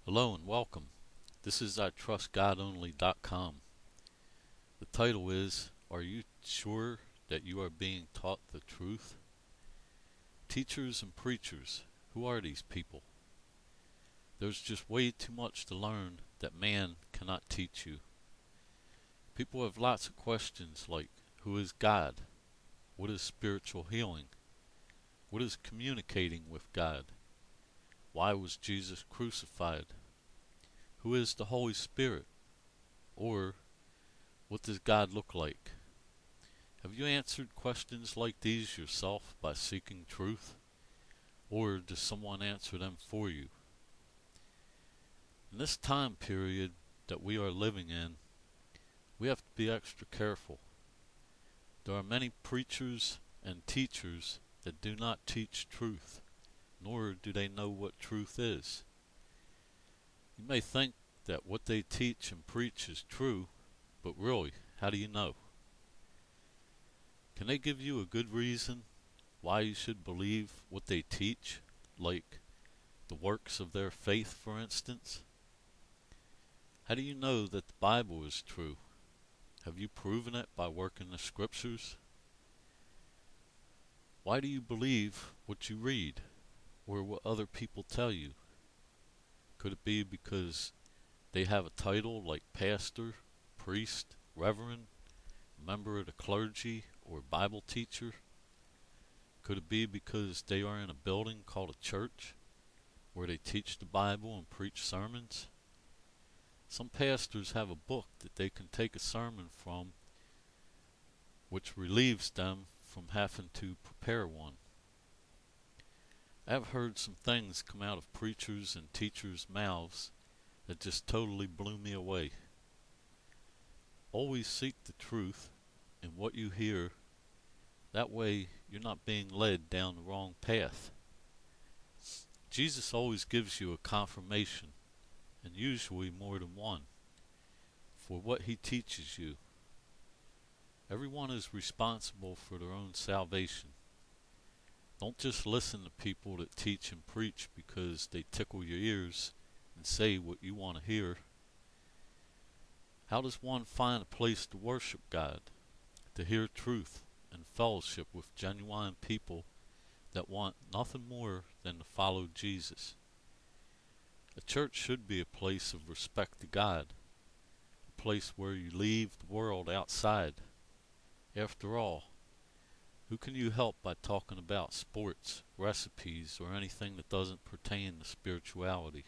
Hello and welcome. This is iTrustGodOnly.com. The title is, Are you sure that you are being taught the truth? Teachers and preachers, who are these people? There's just way too much to learn that man cannot teach you. People have lots of questions like, who is God? What is spiritual healing? What is communicating with God? Why was Jesus crucified? Who is the Holy Spirit? Or, what does God look like? Have you answered questions like these yourself by seeking truth? Or does someone answer them for you? In this time period that we are living in, we have to be extra careful. There are many preachers and teachers that do not teach truth, nor do they know what truth is. You may think that what they teach and preach is true, but really, how do you know? Can they give you a good reason why you should believe what they teach, like the works of their faith, for instance? How do you know that the Bible is true? Have you proven it by working the scriptures? Why do you believe what you read, or what other people tell you? Could it be because they have a title like pastor, priest, reverend, member of the clergy, or Bible teacher? Could it be because they are in a building called a church, where they teach the Bible and preach sermons? Some pastors have a book that they can take a sermon from, which relieves them from having to prepare one. I've heard some things come out of preachers and teachers' mouths that just totally blew me away. Always seek the truth in what you hear. That way you're not being led down the wrong path. Jesus always gives you a confirmation, and usually more than one, for what he teaches you. Everyone is responsible for their own salvation. Don't just listen to people that teach and preach because they tickle your ears and say what you want to hear. How does one find a place to worship God, to hear truth, and fellowship with genuine people that want nothing more than to follow Jesus? A church should be a place of respect to God, a place where you leave the world outside. After all, who can you help by talking about sports, recipes, or anything that doesn't pertain to spirituality?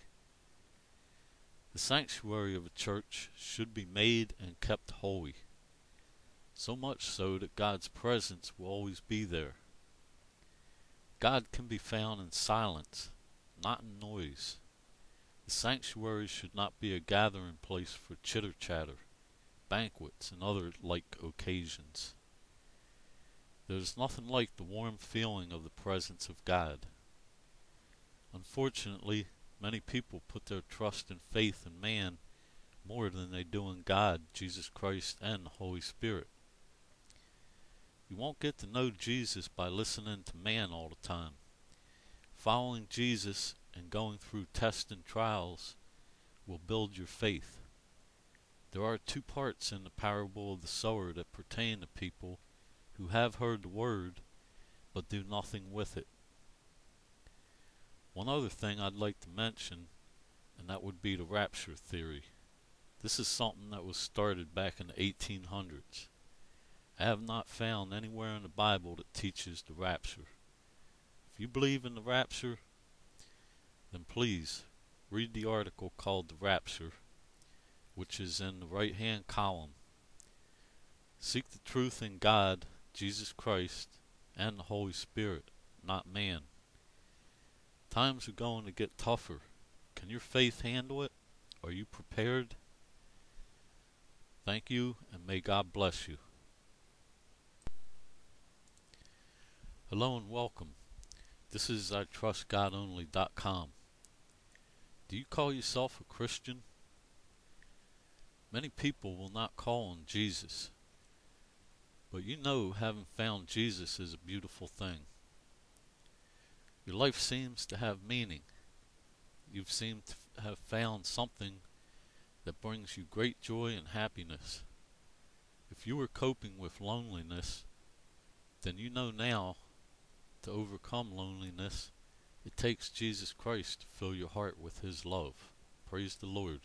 The sanctuary of a church should be made and kept holy, so much so that God's presence will always be there. God can be found in silence, not in noise. The sanctuary should not be a gathering place for chitter-chatter, banquets, and other like occasions. There's nothing like the warm feeling of the presence of God. Unfortunately, many people put their trust and faith in man more than they do in God, Jesus Christ, and the Holy Spirit. You won't get to know Jesus by listening to man all the time. Following Jesus and going through tests and trials will build your faith. There are two parts in the parable of the sower that pertain to people who have heard the word but do nothing with it. One other thing I'd like to mention, and that would be the rapture theory. This is something that was started back in the 1800s. I have not found anywhere in the Bible that teaches the rapture. If you believe in the rapture, then please read the article called The Rapture, which is in the right-hand column. Seek the truth in God, Jesus Christ, and the Holy Spirit, not man. Times are going to get tougher. Can your faith handle it? Are you prepared? Thank you, and may God bless you. Hello and welcome. This is iTrustGodOnly.com. Do you call yourself a Christian? Many people will not call on Jesus, but you know having found Jesus is a beautiful thing. Your life seems to have meaning. you seem to have found something that brings you great joy and happiness. If you are coping with loneliness, then you know now to overcome loneliness, it takes Jesus Christ to fill your heart with His love. Praise the Lord.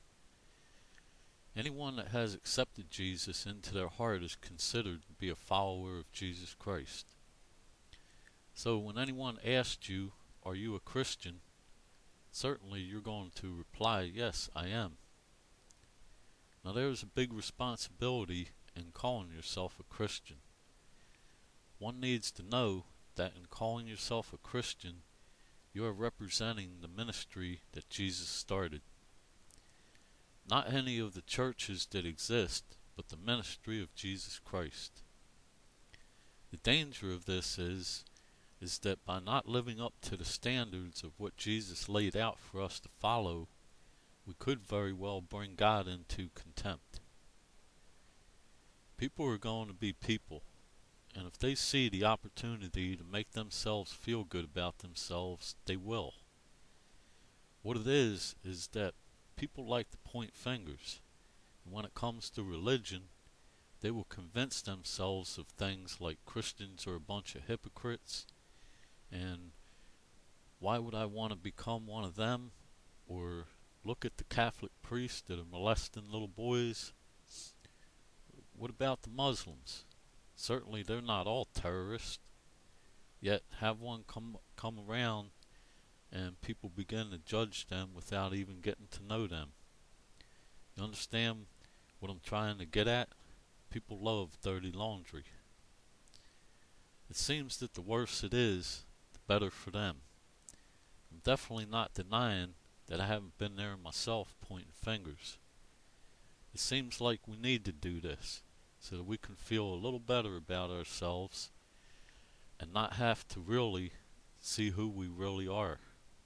Anyone that has accepted Jesus into their heart is considered to be a follower of Jesus Christ. So when anyone asks you, are you a Christian? Certainly you're going to reply, yes, I am. Now there's a big responsibility in calling yourself a Christian. One needs to know that in calling yourself a Christian, you are representing the ministry that Jesus started. Not any of the churches that exist, but the ministry of Jesus Christ. The danger of this is that by not living up to the standards of what Jesus laid out for us to follow, we could very well bring God into contempt. People are going to be people, and if they see the opportunity to make themselves feel good about themselves, they will. What it is that people like to point fingers, and when it comes to religion, they will convince themselves of things like Christians are a bunch of hypocrites, and why would I want to become one of them? Or look at the Catholic priests that are molesting little boys. What about the Muslims? Certainly they're not all terrorists. Yet have one come around and people begin to judge them without even getting to know them. You understand what I'm trying to get at? People love dirty laundry. It seems that the worse it is, the better for them. I'm definitely not denying that I haven't been there myself pointing fingers. It seems like we need to do this so that we can feel a little better about ourselves and not have to really see who we really are.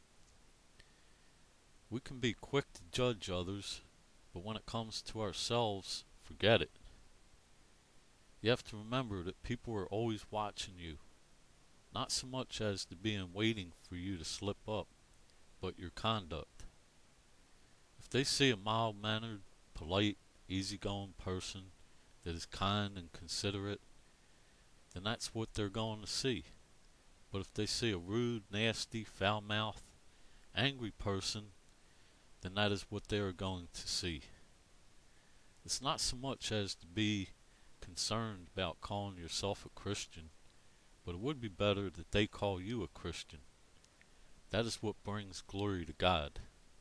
We can be quick to judge others, but when it comes to ourselves, forget it. You have to remember that people are always watching you, not so much as to being waiting for you to slip up, but your conduct. If they see a mild-mannered, polite, easygoing person that is kind and considerate, then that's what they're going to see. But if they see a rude, nasty, foul-mouthed, angry person, then that is what they are going to see. It's not so much as to be concerned about calling yourself a Christian, but it would be better that they call you a Christian. That is what brings glory to God.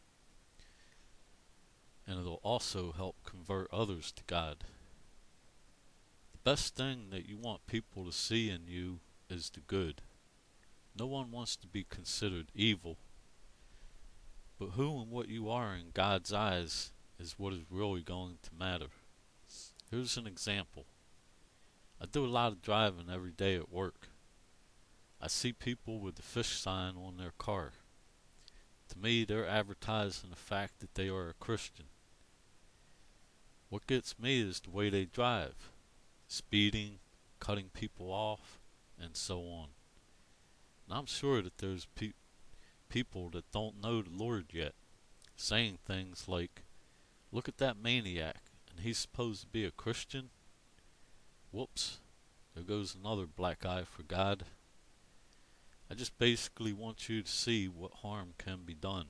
And it'll also help convert others to God. The best thing that you want people to see in you is the good. No one wants to be considered evil, but who and what you are in God's eyes is what is really going to matter. Here's an example. I do a lot of driving every day at work. I see people with the fish sign on their car. To me, they're advertising the fact that they are a Christian. What gets me is the way they drive. Speeding, cutting people off, and so on. And I'm sure that there's people that don't know the Lord yet, saying things like, look at that maniac, and he's supposed to be a Christian? Whoops, there goes another black eye for God. I just basically want you to see what harm can be done.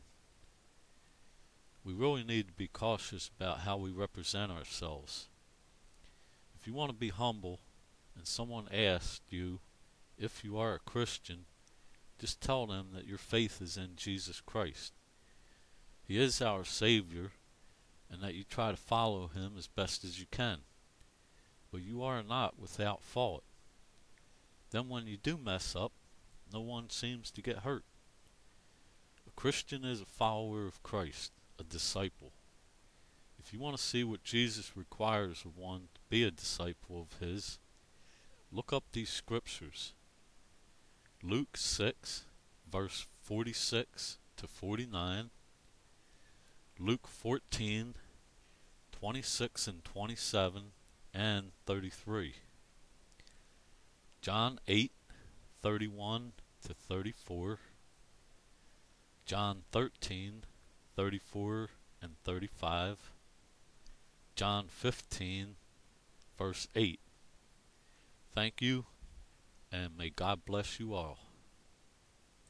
We really need to be cautious about how we represent ourselves. If you want to be humble and someone asks you if you are a Christian, just tell them that your faith is in Jesus Christ. He is our Savior, and that you try to follow Him as best as you can. But you are not without fault. Then when you do mess up, no one seems to get hurt. A Christian is a follower of Christ, a disciple. If you want to see what Jesus requires of one to be a disciple of His, look up these scriptures. Luke 6, verse 46 to 49. Luke 14, 26 and 27 and 33. John 8, 31 to 34. John 13:34 and 35, John 15, verse 8. Thank you, and may God bless you all.